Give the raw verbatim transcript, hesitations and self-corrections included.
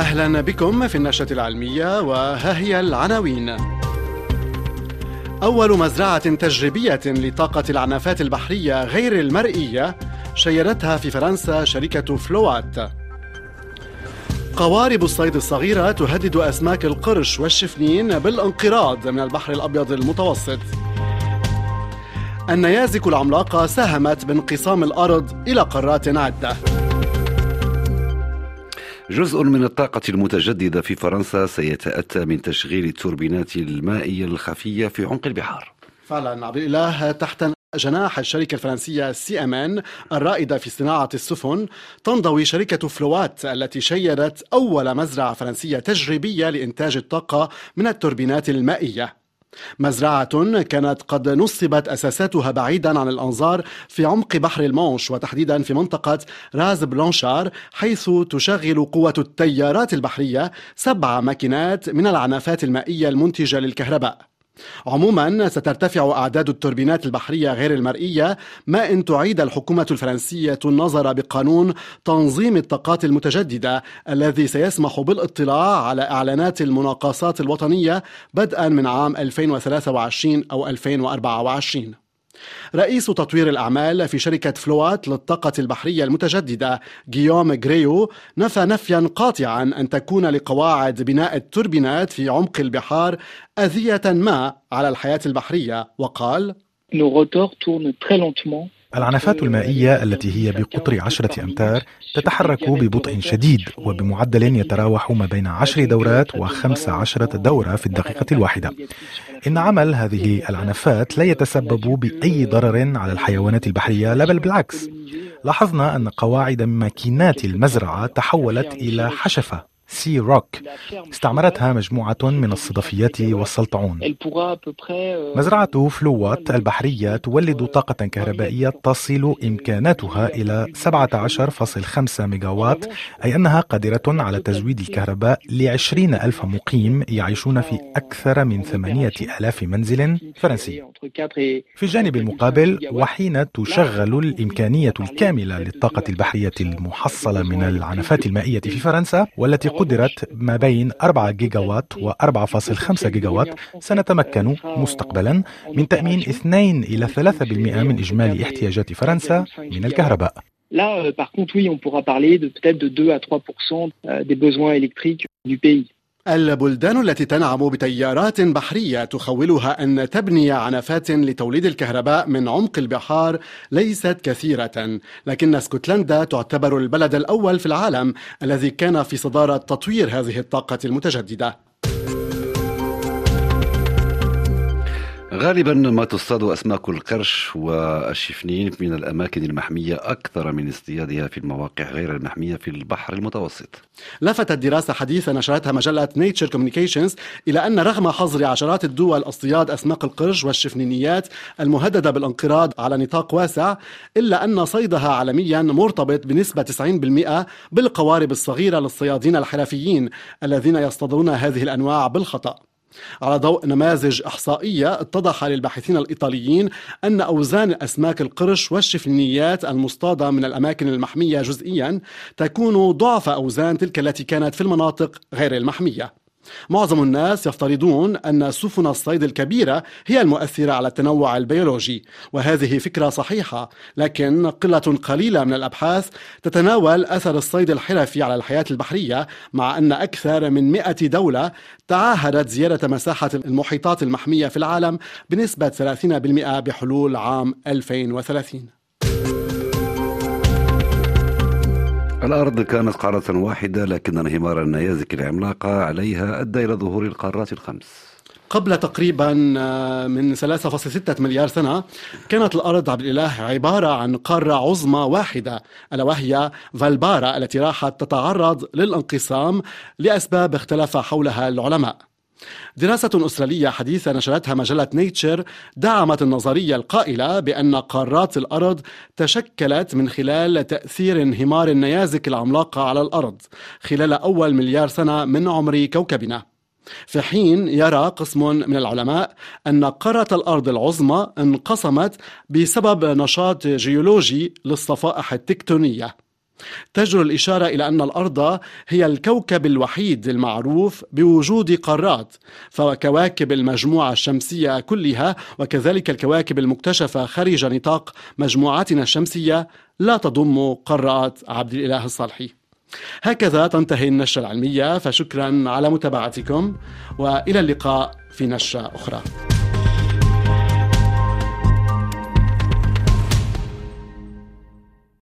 أهلا بكم في النشرة العلمية، وها هي العناوين. أول مزرعة تجريبية لطاقة العنافات البحرية غير المرئية شيدتها في فرنسا شركة فلوات. قوارب الصيد الصغيرة تهدد أسماك القرش والشفنين بالانقراض من البحر الأبيض المتوسط. النيازك العملاقة ساهمت بانقسام الأرض إلى قارات عدة. جزء من الطاقة المتجددة في فرنسا سيتأتى من تشغيل التوربينات المائية الخفية في عمق البحار. فعلا عبد الإله، تحت جناح الشركة الفرنسية سي ام ان الرائدة في صناعة السفن، تنضوي شركة فلوات التي شيدت أول مزرعة فرنسية تجريبية لإنتاج الطاقة من التوربينات المائية. مزرعة كانت قد نصبت أساساتها بعيدا عن الأنظار في عمق بحر المانش، وتحديدا في منطقة راز بلانشار، حيث تشغل قوة التيارات البحرية سبع ماكينات من العنافات المائية المنتجة للكهرباء. عموما سترتفع أعداد التوربينات البحرية غير المرئية ما إن تعيد الحكومة الفرنسية النظر بقانون تنظيم الطاقات المتجددة الذي سيسمح بالاطلاع على إعلانات المناقصات الوطنية بدءا من عام ألفين وثلاثة وعشرين أو ألفين وأربعة وعشرين. رئيس تطوير الأعمال في شركة فلوات للطاقة البحرية المتجددة غيوم غريو نفى نفيا قاطعا أن تكون لقواعد بناء التوربينات في عمق البحار أذية ما على الحياة البحرية، وقال: العنافات المائية التي هي بقطر عشرة أمتار تتحرك ببطء شديد وبمعدل يتراوح ما بين عشر دورات وخمس عشرة دورة في الدقيقة الواحدة. إن عمل هذه العنافات لا يتسبب بأي ضرر على الحيوانات البحرية، لا بل بالعكس. لاحظنا أن قواعد ماكينات المزرعة تحولت إلى حشفة سي روك استعمرتها مجموعة من الصدفيات والسلطعون. مزرعة فلوات البحرية تولد طاقة كهربائية تصل إمكاناتها إلى سبعة عشر فاصلة خمسة ميجاوات، أي أنها قادرة على تزويد الكهرباء لعشرين ألف مقيم يعيشون في أكثر من ثمانية آلاف منزل فرنسي. في الجانب المقابل، وحين تشغل الإمكانية الكاملة للطاقة البحرية المحصلة من العنافات المائية في فرنسا، والتي قدرت ما بين أربعة جيجاوات وأربعة فاصلة خمسة جيجاوات، سنتمكن مستقبلا من تأمين اثنين إلى ثلاثة بالمئة من إجمالي احتياجات فرنسا من الكهرباء. Là, par contre, oui, on pourra parler de peut-être de deux à trois pour cent des besoins électriques du pays. البلدان التي تنعم بتيارات بحرية تخولها أن تبني عنافات لتوليد الكهرباء من عمق البحار ليست كثيرة، لكن اسكتلندا تعتبر البلد الأول في العالم الذي كان في صدارة تطوير هذه الطاقة المتجددة. غالبا ما تصطاد أسماك القرش والشفنين من الأماكن المحمية أكثر من اصطيادها في المواقع غير المحمية في البحر المتوسط. لفتت دراسة حديثة نشرتها مجلة نيتشر كوميونيكيشنز إلى أن رغم حظر عشرات الدول اصطياد أسماك القرش والشفنينيات المهددة بالانقراض على نطاق واسع، إلا أن صيدها عالميا مرتبط بنسبة تسعين بالمئة بالقوارب الصغيرة للصيادين الحرفيين الذين يصطادون هذه الأنواع بالخطأ. على ضوء نماذج إحصائية، اتضح للباحثين الإيطاليين أن أوزان أسماك القرش والشفنيات المصطادة من الأماكن المحمية جزئيا تكون ضعف أوزان تلك التي كانت في المناطق غير المحمية. معظم الناس يفترضون أن سفن الصيد الكبيرة هي المؤثرة على التنوع البيولوجي، وهذه فكرة صحيحة، لكن قلة قليلة من الأبحاث تتناول أثر الصيد الحرفي على الحياة البحرية، مع أن أكثر من مئة دولة تعهدت زيادة مساحة المحيطات المحمية في العالم بنسبة ثلاثين بالمئة بحلول عام ألفين وثلاثين. الأرض كانت قارة واحدة، لكن انهمار النيازك العملاقة عليها أدى إلى ظهور القارات الخمس. قبل تقريبا من ثلاثة فاصلة ستة مليار سنة كانت الأرض عبد الإله عبارة عن قارة عظمى واحدة، ألا وهي فالبارا، التي راحت تتعرض للانقسام لأسباب اختلف حولها العلماء. دراسة أسترالية حديثة نشرتها مجلة نيتشر دعمت النظرية القائلة بأن قارات الأرض تشكلت من خلال تأثير انهمار النيازك العملاقة على الأرض خلال أول مليار سنة من عمر كوكبنا، في حين يرى قسم من العلماء أن قارة الأرض العظمى انقسمت بسبب نشاط جيولوجي للصفائح التكتونية. تجر الإشارة إلى أن الأرض هي الكوكب الوحيد المعروف بوجود قارات، فكواكب المجموعة الشمسية كلها وكذلك الكواكب المكتشفة خارج نطاق مجموعاتنا الشمسية لا تضم قارات. عبد الإله الصالحي. هكذا تنتهي النشرة العلمية، فشكرا على متابعتكم وإلى اللقاء في نشرة أخرى.